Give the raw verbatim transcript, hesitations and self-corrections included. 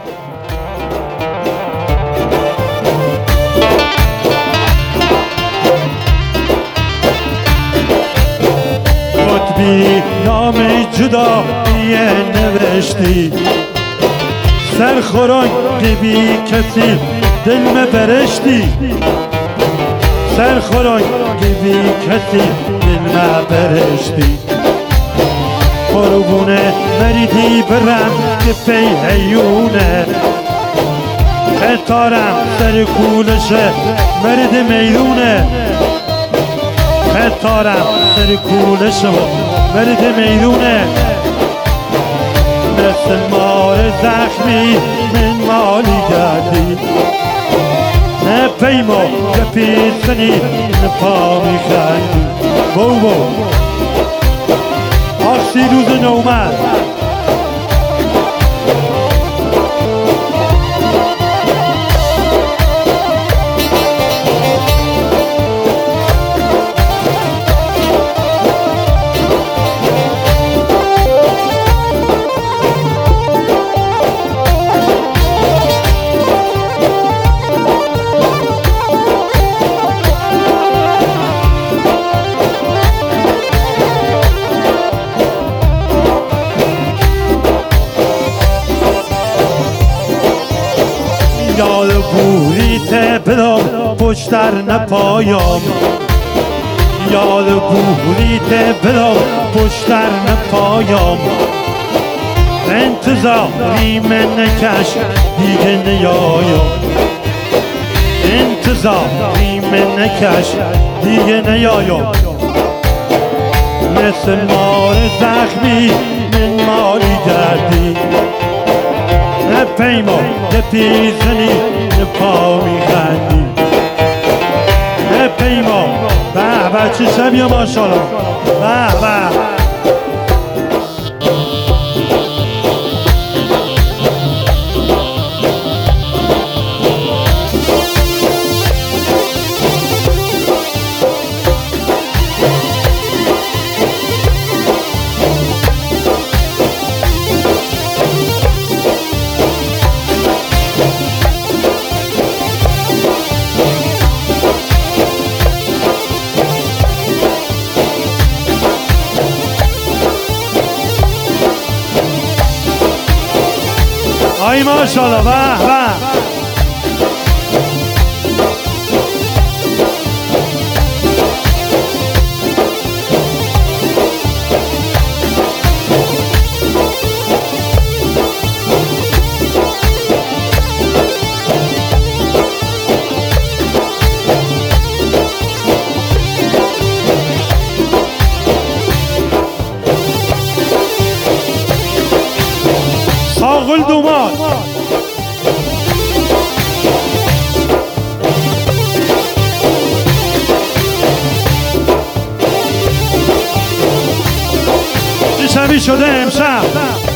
قطبی نام جدا یه نوشتی سرخوران بی کسی دل مبرشتی سرخوران بی کسی دل مبرشتی قربونه مریدی برم که پی حیونه خطارم سر کولشه مرد میدونه خطارم سر کولشه مرد میدونه مثل مار زخمی من مالی گردی نه پیما که پیسنی نه پا میخندی بو بو آخ سی روز نومد یاد بوریت بدم پشتر نپایم یاد بوریت بدم پشتر نپایم انتظاری من نکش دیگه نیایم انتظاری من نکش دیگه نیایم مثل مار زخمی من مالی گردی نه پیما نه پیزنی نه پا میخندی نه پیما به به چه شبیه ماشالله به به آی ماشالله به به ساقل دومان چه شبی شده امشب